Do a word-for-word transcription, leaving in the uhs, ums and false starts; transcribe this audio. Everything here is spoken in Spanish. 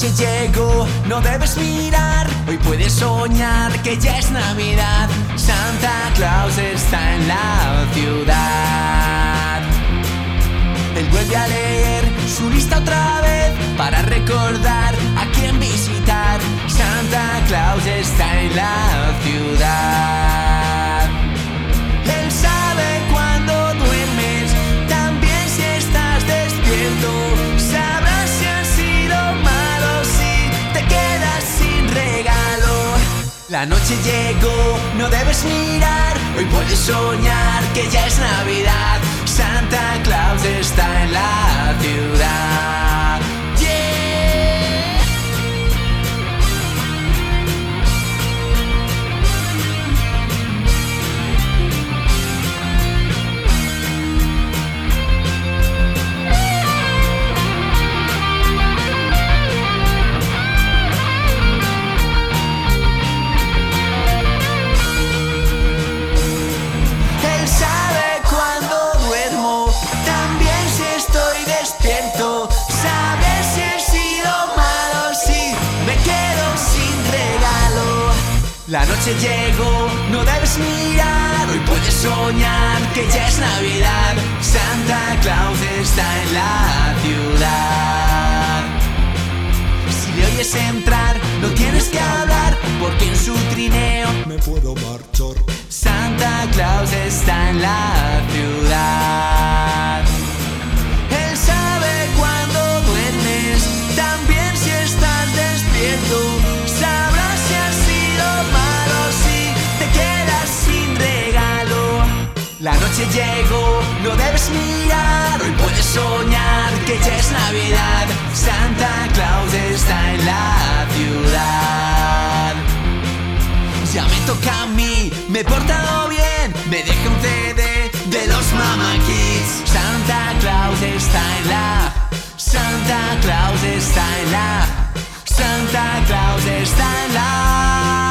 noche llegó, no debes mirar. Hoy puedes soñar que ya es Navidad. Santa Claus está en la ciudad. Él vuelve a leer su lista otra vez para recordar a quién visitar. Santa Claus está en la ciudad. Él sabe cuando duermes, también si estás despierto. Sabrás si has sido malo, si te quedas sin regalo. La noche llegó, no debes mirar. Hoy puedes soñar que ya es Navidad. Santa Claus está en la ciudad. Yeah. Él sabe cuando duermo, también si estoy despierto. Sabe si he sido malo, si me quedo sin regalo. La noche llegó, no debes mirar. Hoy puedes soñar que ya es Navidad. Santa Claus está en la ciudad. Si le oyes entrar, no tienes que hablar, porque en su trineo me puedo marchar. Santa Claus está en la ciudad. Él sabe cuando duermes, también si estás despierto. Sabrás si has sido malo, si te quedas sin regalo. La noche llegó, no debes mirar. Hoy puedes soñar que ya es Navidad. Santa Claus está en la ciudad. Ya me toca a mí, me he portado bien, me dejé un C D de los Mama Kids. Santa Claus está en la, Santa Claus está en la, Santa Claus está en la